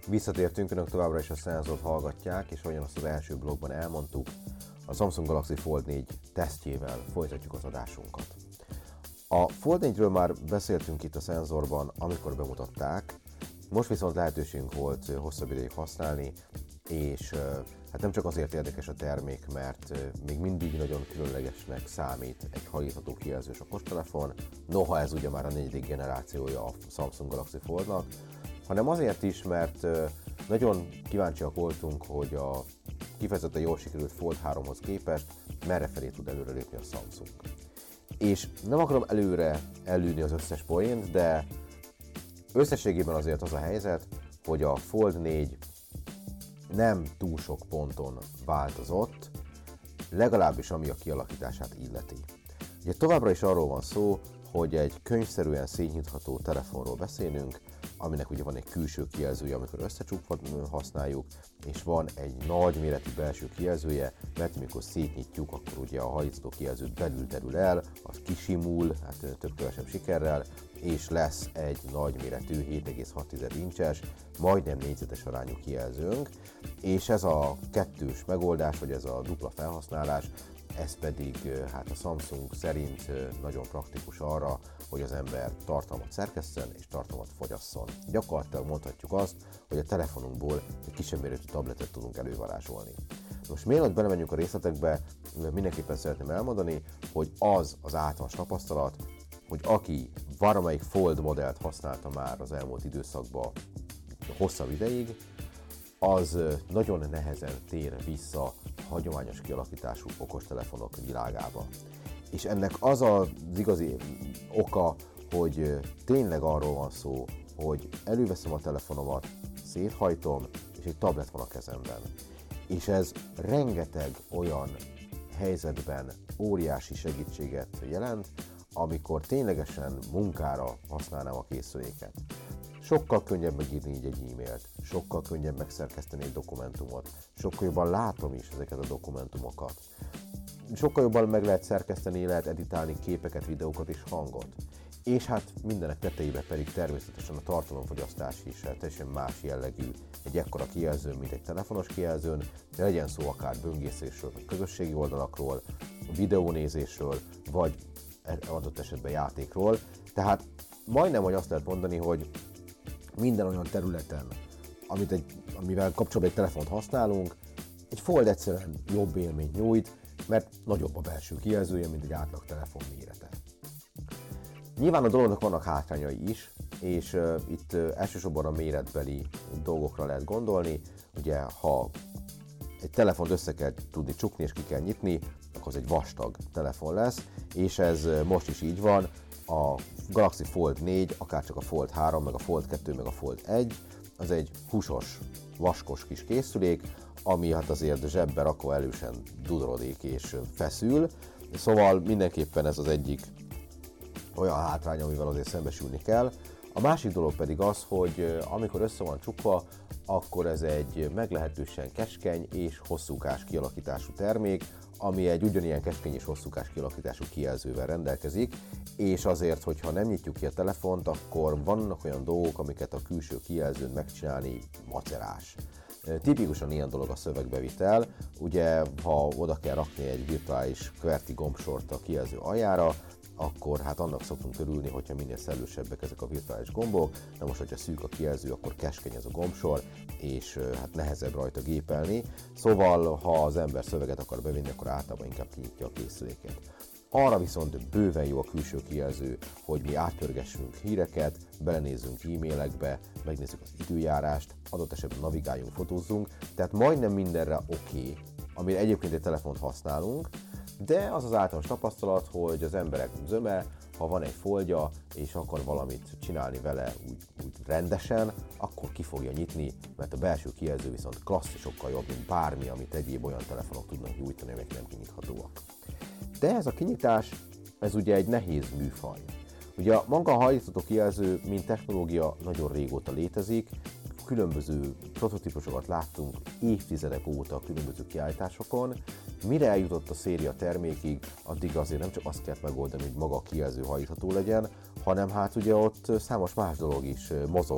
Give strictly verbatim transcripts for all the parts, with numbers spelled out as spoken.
Visszatértünk, önök továbbra is a Szenzort hallgatják, és ahogyan azt az első blogban elmondtuk, a Samsung Galaxy Fold négy tesztjével folytatjuk az adásunkat. A Fold négyről már beszéltünk itt a Szenzorban, amikor bemutatták, most viszont lehetőségünk volt hosszabb ideig használni, és hát nem csak azért érdekes a termék, mert még mindig nagyon különlegesnek számít egy hajítható kijelzős okostelefon, noha ez ugye már a negyedik generációja a Samsung Galaxy Foldnak, hanem azért is, mert nagyon kíváncsiak voltunk, hogy a kifejezetten jól sikerült Fold háromhoz képest merre felé tud előrelépni a Samsung. És nem akarom előre előni az összes poént, de összességében azért az a helyzet, hogy a Fold négy nem túl sok ponton változott, legalábbis ami a kialakítását illeti. Ugye továbbra is arról van szó, hogy egy könyvszerűen szétnyitható telefonról beszélünk, aminek ugye van egy külső kijelzője, amikor összecsukva használjuk, és van egy nagy méretű belső kijelzője, mert amikor szétnyitjuk, akkor ugye a hajítható kijelző belül terül el, az kisimul, hát több-kevesebb sikerrel, és lesz egy nagy méretű hét egész hat incses, majdnem négyzetes arányú kijelzőnk, és ez a kettős megoldás, vagy ez a dupla felhasználás, ez pedig hát a Samsung szerint nagyon praktikus arra, hogy az ember tartalmat szerkesszen és tartalmat fogyasszon. Gyakorlatilag mondhatjuk azt, hogy a telefonunkból egy kisebb méretű tabletet tudunk elővarázsolni. Most mielőtt belemenjünk a részletekbe, mindenképpen szeretném elmondani, hogy az az általános tapasztalat, hogy aki valamelyik Fold modellt használta már az elmúlt időszakban hosszabb ideig, az nagyon nehezen tér vissza hagyományos kialakítású okostelefonok világába. És ennek az az igazi oka, hogy tényleg arról van szó, hogy előveszem a telefonomat, széthajtom, és egy tablet van a kezemben. És ez rengeteg olyan helyzetben óriási segítséget jelent, amikor ténylegesen munkára használnám a készüléket. Sokkal könnyebb megírni így egy e-mailt, sokkal könnyebb megszerkeszteni egy dokumentumot, sokkal jobban látom is ezeket a dokumentumokat. Sokkal jobban meg lehet szerkeszteni, lehet editálni képeket, videókat és hangot. És hát mindenek tetejében pedig természetesen a tartalomfogyasztás is teljesen más jellegű egy ekkora kijelző, mint egy telefonos kijelzőn, de legyen szó akár böngészésről, vagy közösségi oldalakról, videónézésről, vagy adott esetben játékról. Tehát majdnem, hogy azt lehet mondani, hogy minden olyan területen, amit egy, amivel kapcsolatban egy telefont használunk, egy Fold egyszerűen jobb élményt nyújt, mert nagyobb a belső kijelzője, mint egy átlag telefon mérete. Nyilván a dolognak vannak hátrányai is, és uh, itt uh, elsősorban a méretbeli dolgokra lehet gondolni. Ugye, ha egy telefont össze kell tudni csukni és ki kell nyitni, akkor az egy vastag telefon lesz, és ez uh, most is így van. A Galaxy Fold négy, akárcsak a Fold három, meg a Fold kettő, meg a Fold egy, az egy húsos, vaskos kis készülék, ami hát azért zsebbe rakva elősen dudorodik és feszül. Szóval mindenképpen ez az egyik olyan hátrány, amivel azért szembesülni kell. A másik dolog pedig az, hogy amikor össze van csukva, akkor ez egy meglehetősen keskeny és hosszúkás kialakítású termék, ami egy ugyanilyen keskeny és hosszúkás kialakítású kijelzővel rendelkezik, és azért, hogyha nem nyitjuk ki a telefont, akkor vannak olyan dolgok, amiket a külső kijelzőn megcsinálni macerás. Tipikusan ilyen dolog a szövegbevitel, ugye ha oda kell rakni egy virtuális QWERTY gombsort a kijelző aljára, akkor hát annak szoktunk örülni, hogyha minél szellősebbek ezek a virtuális gombok, de most, hogyha szűk a kijelző, akkor keskeny ez a gombsor, és hát nehezebb rajta gépelni. Szóval, ha az ember szöveget akar bevinni, akkor általában inkább kinyitja a készüléket. Arra viszont bőven jó a külső kijelző, hogy mi átpörgessünk híreket, belenézzünk e-mailekbe, megnézzük az időjárást, adott esetben navigáljunk, fotózzunk, tehát majdnem mindenre oké, okay, amire egyébként egy telefont használunk, de az az általános tapasztalat, hogy az emberek zöme, ha van egy foldja, és akar valamit csinálni vele úgy, úgy rendesen, akkor ki fogja nyitni, mert a belső kijelző viszont klasszisokkal jobb, mint bármi, amit egyéb olyan telefonok tudnak nyújtani, amik nem kinyithatóak. De ez a kinyitás, ez ugye egy nehéz műfaj. Ugye a maga a hajlítható kijelző, mint technológia nagyon régóta létezik, különböző prototípusokat láttunk évtizedek óta a különböző kiállításokon. Mire eljutott a széria termékig, addig azért nem csak azt kellett megoldani, hogy maga a kijelző hajlítható legyen, hanem hát ugye ott számos más dolog is mozog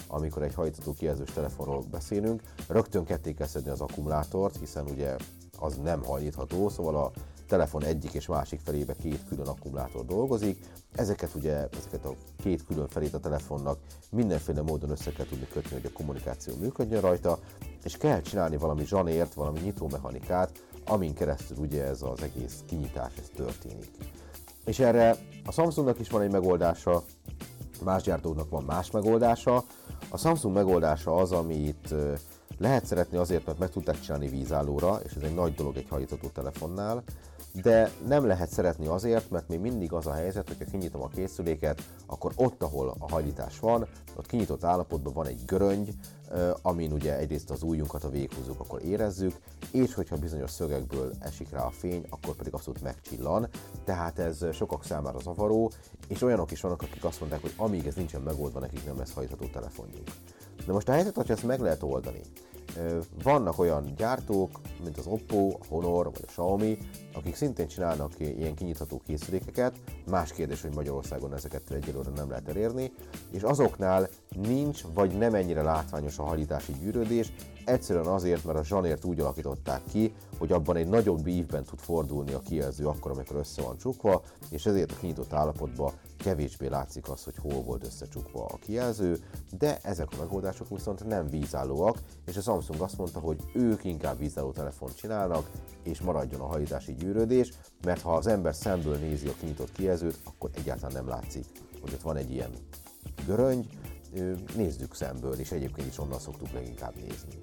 amikor egy hajtható kijelzős telefonról beszélünk, rögtön ketté kell szedni az akkumulátort, hiszen ugye az nem hajlítható, szóval a telefon egyik és másik felébe két külön akkumulátor dolgozik. Ezeket ugye, ezeket a két külön felét a telefonnak mindenféle módon össze kell tudni kötni, hogy a kommunikáció működjön rajta, és kell csinálni valami zsanért, valami nyitómechanikát, amin keresztül ugye ez az egész kinyitás ez történik. És erre a Samsungnak is van egy megoldása, más gyártóknak van más megoldása. A Samsung megoldása az, amit lehet szeretni azért, mert meg tudták csinálni vízállóra, és ez egy nagy dolog egy hajtható telefonnál, de nem lehet szeretni azért, mert még mindig az a helyzet, hogyha kinyitom a készüléket, akkor ott, ahol a hajlítás van, ott kinyitott állapotban van egy göröngy, amin ugye egyrészt az ujjunkat, a véghúzzuk, akkor érezzük, és hogyha bizonyos szögekből esik rá a fény, akkor pedig abszolút megcsillan, tehát ez sokak számára zavaró, és olyanok is vannak, akik azt mondják, hogy amíg ez nincsen megoldva, nekik nem lesz hajtható telefonjuk. De most a helyzet, hogy ezt meg lehet oldani. Vannak olyan gyártók, mint az Oppo, a Honor vagy a Xiaomi, akik szintén csinálnak ilyen kinyitható készülékeket, más kérdés, hogy Magyarországon ezeket egyelőre nem lehet elérni, és azoknál nincs vagy nem ennyire látványos a hajlítási gyűrődés, egyszerűen azért, mert a zsanért úgy alakították ki, hogy abban egy nagyobb ívben tud fordulni a kijelző akkor, amikor össze van csukva, és ezért a kinyitott állapotban kevésbé látszik az, hogy hol volt összecsukva a kijelző, de ezek a megoldások viszont nem vízállóak, és a Samsung azt mondta, hogy ők inkább vízálló telefont csinálnak, és maradjon a hajlítási gyűrődés, mert ha az ember szemből nézi a kinyitott kijelzőt, akkor egyáltalán nem látszik, hogy ott van egy ilyen göröngy, nézzük szemből, és egyébként is onnan szoktuk leginkább nézni.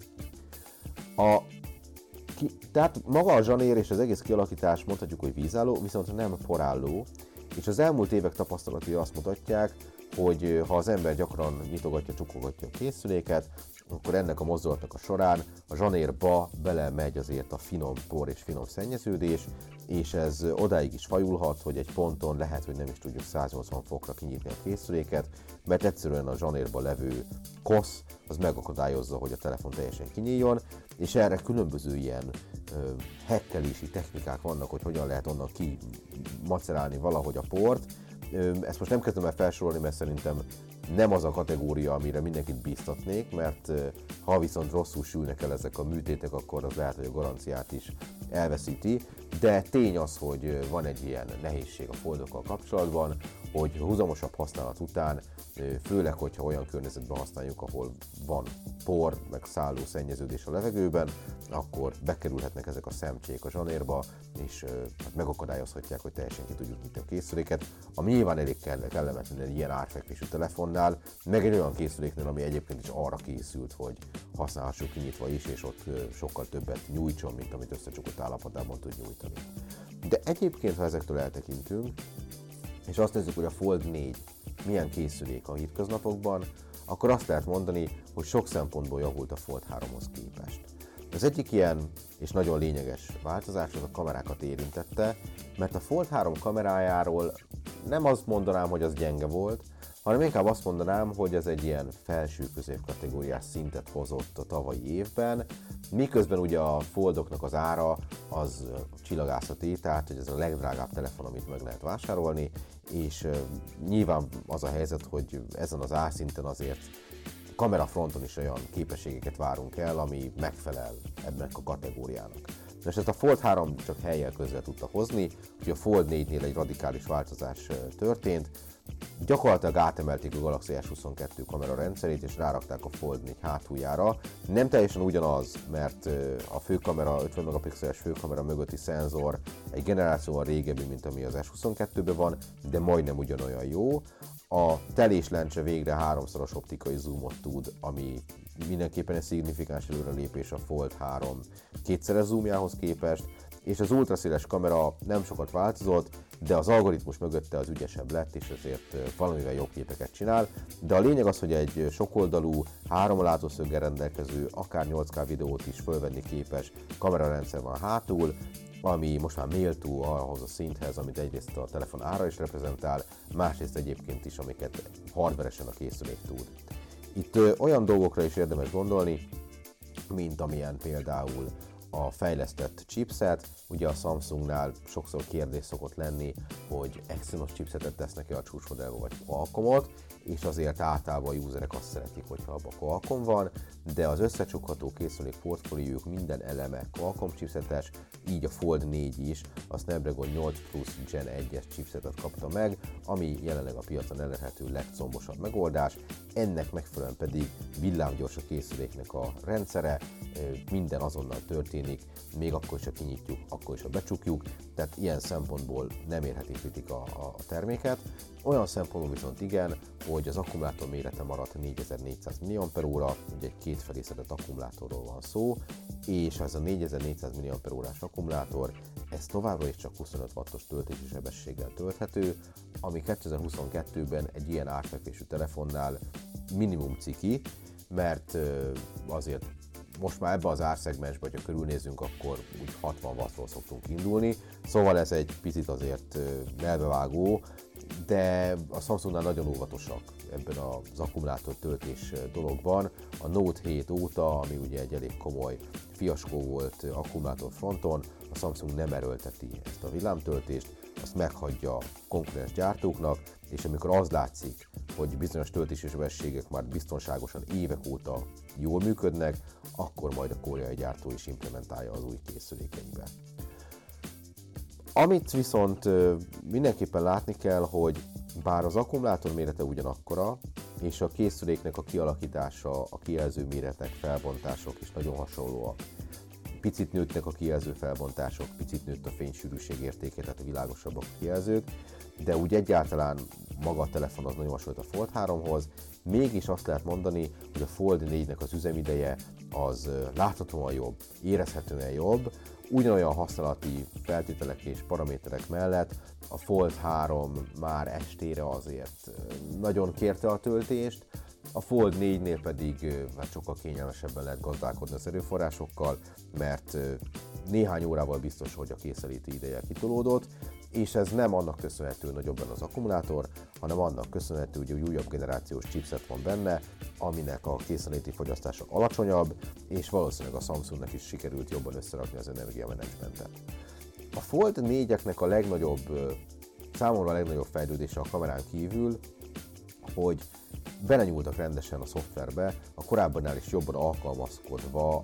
A Ki, tehát maga a zsanér és az egész kialakítás mondhatjuk, hogy vízálló, viszont nem porálló, és az elmúlt évek tapasztalatai azt mutatják, hogy ha az ember gyakran nyitogatja, csukogatja a készüléket, akkor ennek a mozdulatnak a során a zsanérba belemegy azért a finom por és finom szennyeződés, és ez odáig is fajulhat, hogy egy ponton lehet, hogy nem is tudjuk száznyolcvan fokra kinyitni a készüléket, mert egyszerűen a zsanérba levő kosz az megakadályozza, hogy a telefon teljesen kinyíljon, és erre különböző ilyen ö, hekkelési technikák vannak, hogy hogyan lehet onnan kimacerálni valahogy a port. Ö, ezt most nem kezdem el felsorolni, mert szerintem nem az a kategória, amire mindenkit bíztatnék, mert ha viszont rosszul sülnek el ezek a műtétek, akkor az lehet, hogy a garanciát is elveszíti, de tény az, hogy van egy ilyen nehézség a foldokkal kapcsolatban, hogy húzamosabb használat után, főleg, hogyha olyan környezetben használjuk, ahol van por, meg szálló szennyeződés a levegőben, akkor bekerülhetnek ezek a szemcsék a zsanérba, és hát megakadályozhatják, hogy teljesen ki tudjuk nyitni a készüléket, ami nyilván elég kellemetlen egy ilyen árfekvésű telefonnál, meg egy olyan készüléknél, ami egyébként is arra készült, hogy használhassuk kinyitva is, és ott sokkal többet nyújtson, mint amit összecsukott állapotában tud nyújtani. De egyébként, ha ezektől eltekintünk, és azt nézzük, hogy a Fold négy milyen készülék a hétköznapokban, akkor azt lehet mondani, hogy sok szempontból javult a Fold háromhoz képest. Az egyik ilyen és nagyon lényeges változás az a kamerákat érintette, mert a Fold három kamerájáról nem azt mondanám, hogy az gyenge volt, hanem inkább azt mondanám, hogy ez egy ilyen felső középkategóriás szintet hozott a tavalyi évben, miközben ugye a Foldoknak az ára az csillagászati, tehát hogy ez a legdrágább telefon, amit meg lehet vásárolni, és uh, nyilván az a helyzet, hogy ezen az árszinten azért kamerafronton is olyan képességeket várunk el, ami megfelel ebben a kategóriának. És ezt a Fold három csak helyjel közre tudta hozni, hogy a Fold négynél egy radikális változás történt. Gyakorlatilag átemelték a Galaxy S huszonkettő kamera rendszerét, és rárakták a Fold négy hátuljára. Nem teljesen ugyanaz, mert a főkamera, ötven megapixeles főkamera mögötti szenzor egy generációval régebbi, mint ami az S huszonkettőben van, de majdnem ugyanolyan jó. A teléslencse végre háromszoros optikai zoomot tud, ami mindenképpen egy szignifikáns előrelépés a Fold három kétszeres zoomjához képest, és az ultraszéles kamera nem sokat változott, de az algoritmus mögötte az ügyesebb lett, és ezért valamivel jobb képeket csinál. De a lényeg az, hogy egy sokoldalú, három látószöggel rendelkező, akár nyolc ká videót is fölvenni képes kamerarendszer van hátul, ami most már méltó ahhoz a szinthez, amit egyrészt a telefon ára is reprezentál, másrészt egyébként is, amiket hardveresen a készülék tud. Itt ö, olyan dolgokra is érdemes gondolni, mint amilyen például a fejlesztett chipset. Ugye a Samsungnál sokszor kérdés szokott lenni, hogy Exynos chipsetet tesznek-e a csúcsmodellbe, vagy Qualcommot, és azért általában a userek azt szeretik, hogyha abban Qualcomm van, de az összecsukható készülék portfóliójuk minden eleme Qualcomm chipsetes, így a Fold négy is a Snapdragon nyolc Plus Gen egyes chipsetet kapta meg, ami jelenleg a piacon elérhető legcombosabb megoldás, ennek megfelelően pedig villámgyors a készüléknek a rendszere, minden azonnal történik, még akkor is, ha kinyitjuk, akkor is, ha becsukjuk, tehát ilyen szempontból nem érheti kritika a terméket. Olyan szempontból viszont igen, hogy az akkumulátor mérete maradt négyezer-négyszáz milliampere-óra, ugye egy kétfelé szedett akkumulátorról van szó, és ez a négyezer-négyszáz milliampere-órás akkumulátor, ez továbbra is csak huszonöt wattos töltési sebességgel tölthető, ami kétezer-huszonkettőben egy ilyen árfekvésű telefonnál minimum ciki, mert azért most már ebbe az árszegmensbe, hogyha körülnézünk, akkor úgy hatvan wattról szoktunk indulni, szóval ez egy picit azért melbevágó, de a Samsungnál nagyon óvatosak ebben az akkumulátor töltés dologban. A Note hét óta, ami ugye egy elég komoly fiaskó volt akkumulátor fronton, a Samsung nem erőlteti ezt a villámtöltést, azt meghagyja konkurens gyártóknak, és amikor az látszik, hogy bizonyos töltési sebességek már biztonságosan évek óta jól működnek, akkor majd a koreai gyártó is implementálja az új készülékeibe. Amit viszont mindenképpen látni kell, hogy bár az akkumulátor mérete ugyanakkora, és a készüléknek a kialakítása, a kijelző méretek, felbontások is nagyon hasonlóak. Picit nőttek a kijelző felbontások, picit nőtt a fénysűrűség értéke, tehát a világosabbak a kijelzők, de úgy egyáltalán maga a telefon az nagyon hasonlít a Fold háromhoz, mégis azt lehet mondani, hogy a Fold négynek az üzemideje az láthatóan jobb, érezhetően jobb, ugyanolyan használati feltételek és paraméterek mellett a Fold három már estére azért nagyon kérte a töltést, a Fold négynél pedig hát sokkal kényelmesebben lehet gazdálkodni az erőforrásokkal, mert néhány órával biztos, hogy a készenléti ideje kitolódott, és ez nem annak köszönhető, hogy nagyobb az akkumulátor, hanem annak köszönhető, hogy egy újabb generációs chipset van benne, aminek a készenléti fogyasztása alacsonyabb, és valószínűleg a Samsungnak is sikerült jobban összerakni az energiamenedzsmentet. A Fold négyeknek a legnagyobb, számomra a legnagyobb fejlődése a kamerán kívül, hogy belenyúltak rendesen a szoftverbe, a korábbannál is jobban alkalmazkodva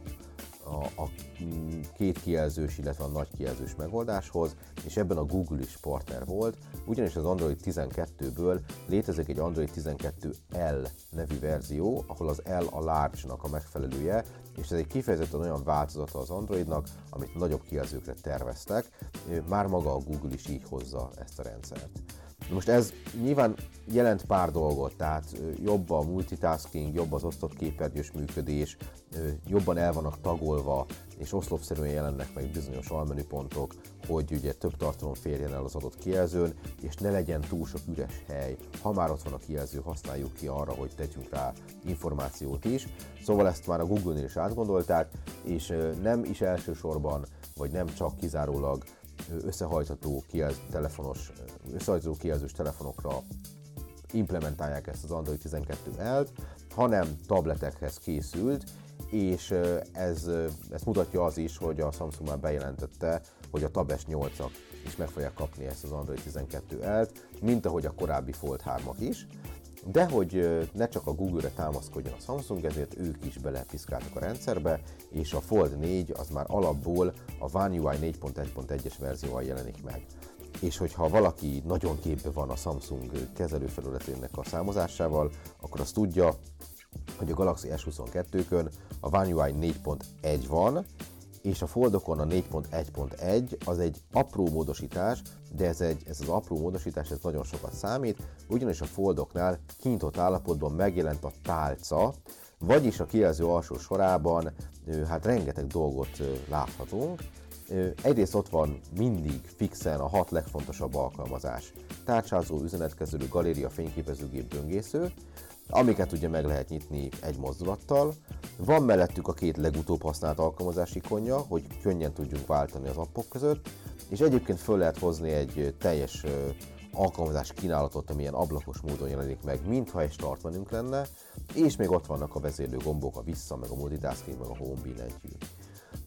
a, a két kijelzős, illetve a nagy kijelzős megoldáshoz, és ebben a Google is partner volt, ugyanis az Android tizenkettőből létezik egy Android tizenkettő L nevű verzió, ahol az L a large-nak a megfelelője, és ez egy kifejezetten olyan változata az Androidnak, amit nagyobb kijelzőkre terveztek, már maga a Google is így hozza ezt a rendszert. Most ez nyilván jelent pár dolgot, tehát jobb a multitasking, jobb az osztott képernyős működés, jobban el vannak tagolva, és oszlopszerűen jelennek meg bizonyos almenüpontok, hogy ugye több tartalom férjen el az adott kijelzőn, és ne legyen túl sok üres hely. Ha már ott van a kijelző, használjuk ki arra, hogy tegyünk rá információt is. Szóval ezt már a Google-nél is átgondolták, és nem is elsősorban, vagy nem csak kizárólag összehajtható kijelző telefonos, összehajtható kijelzős telefonokra implementálják ezt az Android tizenkettő L-t, hanem tabletekhez készült, és ez, ezt mutatja az is, hogy a Samsung már bejelentette, hogy a Tab S nyolcak is meg fogják kapni ezt az Android tizenkettő L-t, mint ahogy a korábbi Fold hármak is, de hogy ne csak a Google-re támaszkodjon a Samsung, ezért ők is belepiszkáltak a rendszerbe, és a Fold négy az már alapból a One U I négy pont egy pont egyes verzióval jelenik meg. És hogyha valaki nagyon képbe van a Samsung kezelőfelületének a számozásával, akkor azt tudja, hogy a Galaxy S huszonkettőkön a One U I négy pont egy van, és a Foldokon a négy pont egy pont egy az egy apró módosítás, de ez, egy, ez az apró módosítás ez nagyon sokat számít, ugyanis a Foldoknál kinyitott állapotban megjelent a tálca, vagyis a kijelző alsó sorában hát rengeteg dolgot láthatunk. Egyrészt ott van mindig fixen a hat legfontosabb alkalmazás: tárcsázó, üzenetkezelő, galéria, fényképezőgép, böngésző, amiket ugye meg lehet nyitni egy mozdulattal. Van mellettük a két legutóbb használt alkalmazás ikonja, hogy könnyen tudjunk váltani az appok között, és egyébként föl lehet hozni egy teljes alkalmazás kínálatot, amilyen ablakos módon jelenik meg, mintha egy start menünk lenne, és még ott vannak a vezérlő gombok, a vissza, meg a multitasking, meg a home billentyű.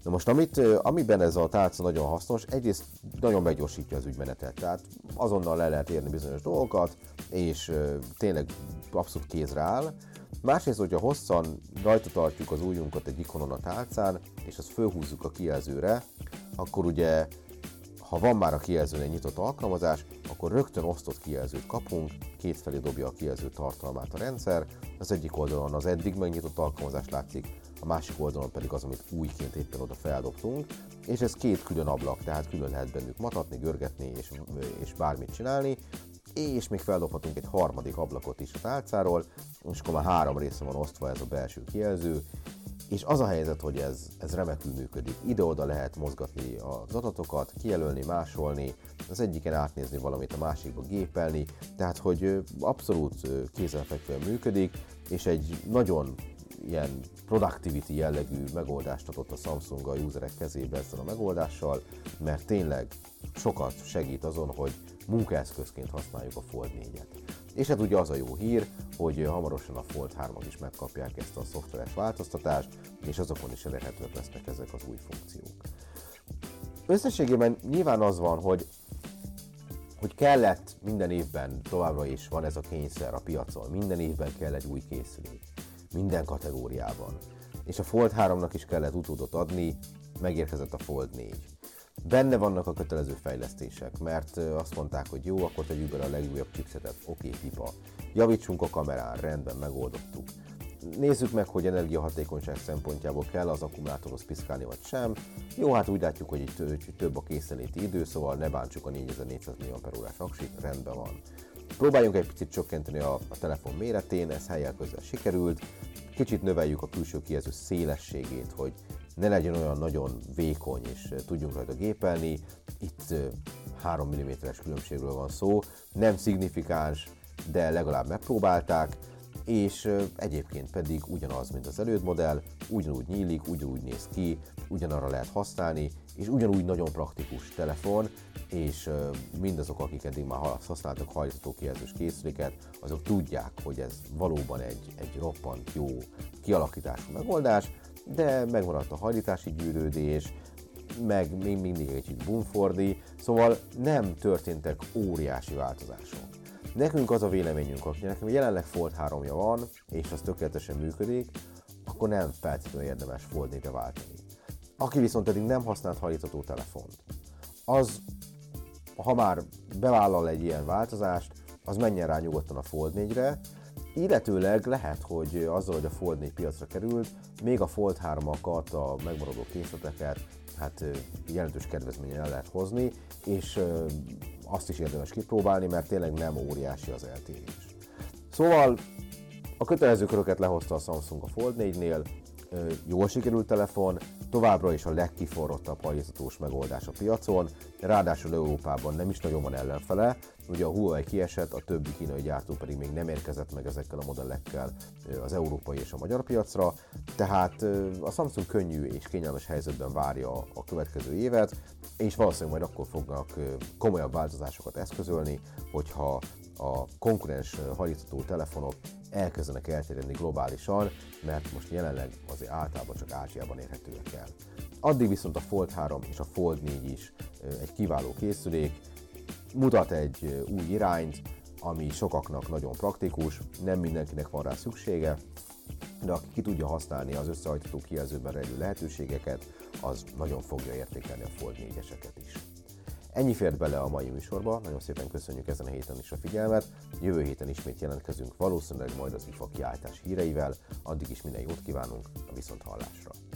Na most, amit, amiben ez a tálca nagyon hasznos, egyrészt nagyon meggyorsítja az ügymenetet, tehát azonnal le lehet érni bizonyos dolgokat, és tényleg abszolút kézre áll. Másrészt, hogyha hosszan rajta tartjuk az ujjunkat egy ikonon a tálcán, és azt fölhúzzuk a kijelzőre, akkor ugye, ha van már a kijelzőn egy nyitott alkalmazás, akkor rögtön osztott kijelzőt kapunk, kétfelé dobja a kijelző tartalmát a rendszer, az egyik oldalon az eddig megnyitott alkalmazás látszik, a másik oldalon pedig az, amit újként éppen oda feldobtunk, és ez két külön ablak, tehát külön lehet bennük matatni, görgetni és, és bármit csinálni, és még feldobhatunk egy harmadik ablakot is a tálcáról, és akkor már három része van osztva ez a belső kijelző, és az a helyzet, hogy ez, ez remekül működik. Ide-oda lehet mozgatni az adatokat, kijelölni, másolni, az egyiken átnézni valamit, a másikba gépelni, tehát hogy abszolút kézenfekvően működik, és egy nagyon ilyen productivity jellegű megoldást adott a Samsung a userek kezébe ezzel a megoldással, mert tényleg sokat segít azon, hogy munkaeszközként használjuk a Fold négyet. És hát ugye az a jó hír, hogy hamarosan a Fold hármak is megkapják ezt a szoftveres változtatást, és azokon is elérhetőek lesznek ezek az új funkciók. Összességében nyilván az van, hogy, hogy kellett minden évben, továbbra is van ez a kényszer a piacon, minden évben kell egy új készülék, minden kategóriában. És a Fold háromnak is kellett utódot adni, megérkezett a Fold négy. Benne vannak a kötelező fejlesztések, mert azt mondták, hogy jó, akkor tegyük bele a legújabb chipsetet, oké, pipa. Javítsunk a kamerán, rendben, megoldottuk. Nézzük meg, hogy energiahatékonyság szempontjából kell az akkumulátorhoz piszkálni vagy sem. Jó, hát úgy látjuk, hogy itt több a készenléti idő, szóval ne bántsuk a négyezer-négyszáz milliampere-órás aksit, rendben van. Próbáljunk egy picit csökkenteni a, a telefon méretén, ez helyel közel sikerült. Kicsit növeljük a külső kijelző szélességét, hogy ne legyen olyan nagyon vékony, és tudjunk rajta gépelni. Itt három milliméteres különbségről van szó, nem szignifikáns, de legalább megpróbálták, és egyébként pedig ugyanaz, mint az elődmodell, ugyanúgy nyílik, ugyanúgy néz ki, ugyanarra lehet használni, és ugyanúgy nagyon praktikus telefon, és mindazok, akik eddig már használtak hajlítható kijelzős készüléket, azok tudják, hogy ez valóban egy, egy roppant jó kialakítású megoldás, de megmaradt a hajlítási gyűrődés, meg még mindig egy kicsit bumfordi, szóval nem történtek óriási változások. Nekünk az a véleményünk, akinek nekem jelenleg Fold háromja van, és az tökéletesen működik, akkor nem feltétlenül érdemes Fold négyre váltani. Aki viszont eddig nem használt hajlítható telefont, az, ha már bevállal egy ilyen változást, az menjen rá nyugodtan a Fold négyre, illetőleg lehet, hogy azzal, hogy a Fold négy piacra került, még a Fold hármakat, a megmaradó készleteket hát jelentős kedvezményen el lehet hozni, és azt is érdemes kipróbálni, mert tényleg nem óriási az eltérés. Szóval a kötelező köröket lehozta a Samsung a Fold négynél, jól sikerült telefon, továbbra is a legkiforrottabb hajlíthatós megoldás a piacon, ráadásul Európában nem is nagyon van ellenfele, ugye a Huawei kiesett, a többi kínai gyártó pedig még nem érkezett meg ezekkel a modellekkel az európai és a magyar piacra, tehát a Samsung könnyű és kényelmes helyzetben várja a következő évet, és valószínűleg majd akkor fognak komolyabb változásokat eszközölni, hogyha a konkurens hajlítható telefonok elkezdenek elterjedni globálisan, mert most jelenleg azért általában csak Ázsiában érhetőek el. Addig viszont a Fold három és a Fold négy is egy kiváló készülék, mutat egy új irányt, ami sokaknak nagyon praktikus, nem mindenkinek van rá szüksége, de aki ki tudja használni az összehajtható kijelzőben rejlő lehetőségeket, az nagyon fogja értékelni a Fold négyeseket is. Ennyi fért bele a mai műsorba, nagyon szépen köszönjük ezen a héten is a figyelmet, jövő héten ismét jelentkezünk valószínűleg majd az i ef á kiállítás híreivel, addig is minden jót kívánunk, a viszonthallásra!